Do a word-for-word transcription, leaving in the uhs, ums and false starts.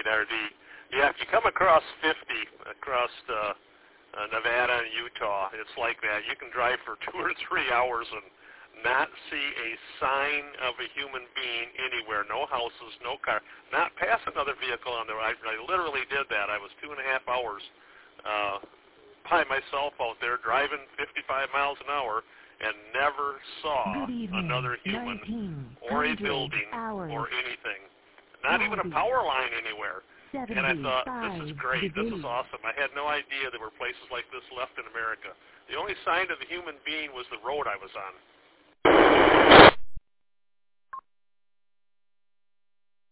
R D. Yeah, if you come across fifty, across uh, uh, Nevada and Utah, it's like that. You can drive for two or three hours and not see a sign of a human being anywhere. No houses, no car. Not pass another vehicle on the road. I, I literally did that. I was two and a half hours uh, by myself out there driving fifty-five miles an hour and never saw another human or a building hours. Or anything. Not even a power line anywhere. And I thought, this is great. This is awesome. I had no idea there were places like this left in America. The only sign of a human being was the road I was on.